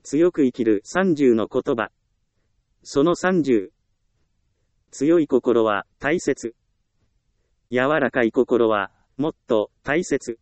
強く生きる30の言葉。その30。強い心は大切。柔らかい心はもっと大切。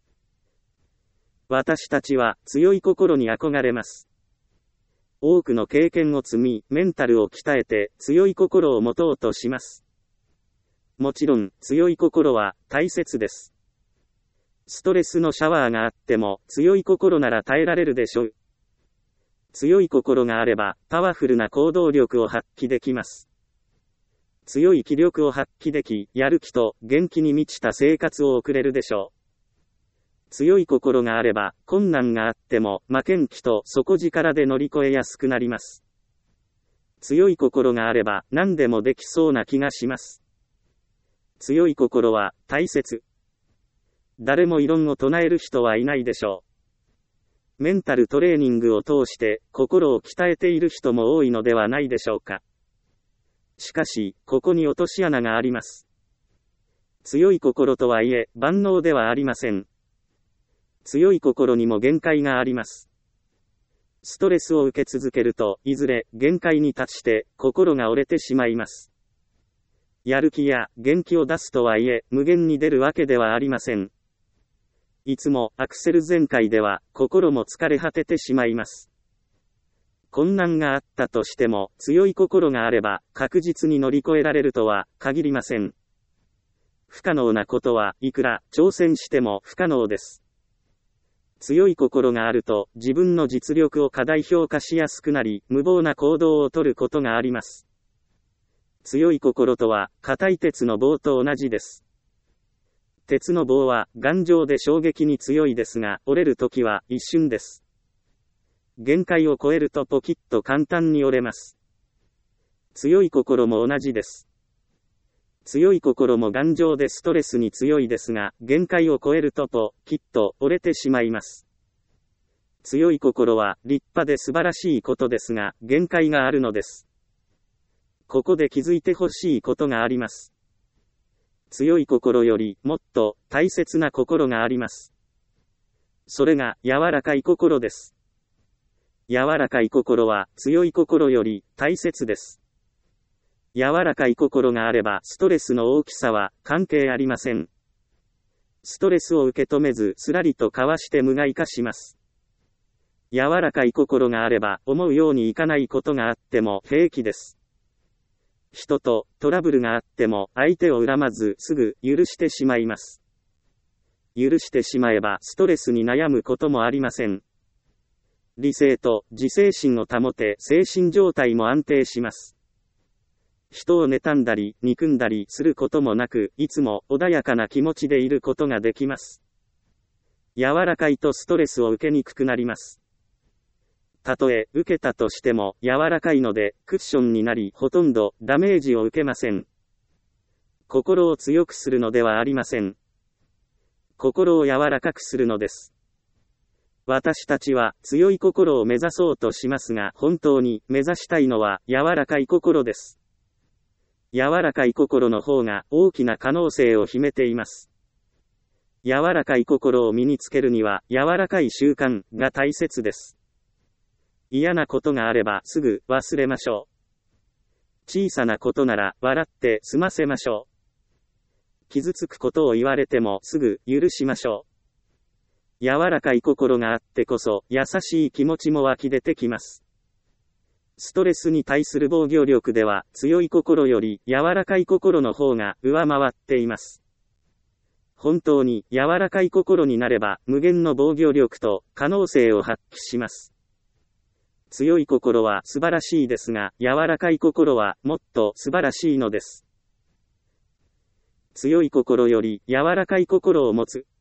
私たちは強い心に憧れます。多くの経験を積み、メンタルを鍛えて強い心を持とうとします。もちろん、強い心は大切です。ストレスのシャワーがあっても、強い心なら耐えられるでしょう。強い心があれば、パワフルな行動力を発揮できます。強い気力を発揮でき、やる気と元気に満ちた生活を送れるでしょう。強い心があれば、困難があっても、負けん気と底力で乗り越えやすくなります。強い心があれば、何でもできそうな気がします。強い心は大切。誰も異論を唱える人はいないでしょう。メンタルトレーニングを通して心を鍛えている人も多いのではないでしょうか。しかし、ここに落とし穴があります。強い心とはいえ、万能ではありません。強い心にも限界があります。ストレスを受け続けると、いずれ限界に達して心が折れてしまいます。やる気や元気を出すとはいえ、無限に出るわけではありません。いつもアクセル全開では心も疲れ果ててしまいます。困難があったとしても強い心があれば確実に乗り越えられるとは限りません。不可能なことはいくら挑戦しても不可能です。強い心があると自分の実力を過大評価しやすくなり無謀な行動をとることがあります。強い心とは硬い鉄の棒と同じです。鉄の棒は頑丈で衝撃に強いですが、折れるときは一瞬です。限界を超えるとポキッと簡単に折れます。強い心も同じです。強い心も頑丈でストレスに強いですが、限界を超えるとポキッと折れてしまいます。強い心は立派で素晴らしいことですが、限界があるのです。ここで気づいてほしいことがあります。強い心よりもっと大切な心があります。それが柔らかい心です。柔らかい心は強い心より大切です。柔らかい心があればストレスの大きさは関係ありません。ストレスを受け止めずすらりとかわして無害化します。柔らかい心があれば思うようにいかないことがあっても平気です。人とトラブルがあっても相手を恨まずすぐ許してしまいます。許してしまえばストレスに悩むこともありません。理性と自制心を保て精神状態も安定します。人を妬んだり憎んだりすることもなく、いつも穏やかな気持ちでいることができます。柔らかいとストレスを受けにくくなります。たとえ受けたとしても柔らかいのでクッションになりほとんどダメージを受けません。心を強くするのではありません。心を柔らかくするのです。私たちは強い心を目指そうとしますが、本当に目指したいのは柔らかい心です。柔らかい心の方が大きな可能性を秘めています。柔らかい心を身につけるには柔らかい習慣が大切です。嫌なことがあればすぐ忘れましょう。小さなことなら笑って済ませましょう。傷つくことを言われてもすぐ許しましょう。柔らかい心があってこそ優しい気持ちも湧き出てきます。ストレスに対する防御力では強い心より柔らかい心の方が上回っています。本当に柔らかい心になれば無限の防御力と可能性を発揮します。強い心は素晴らしいですが、柔らかい心はもっと素晴らしいのです。強い心より柔らかい心を持つ。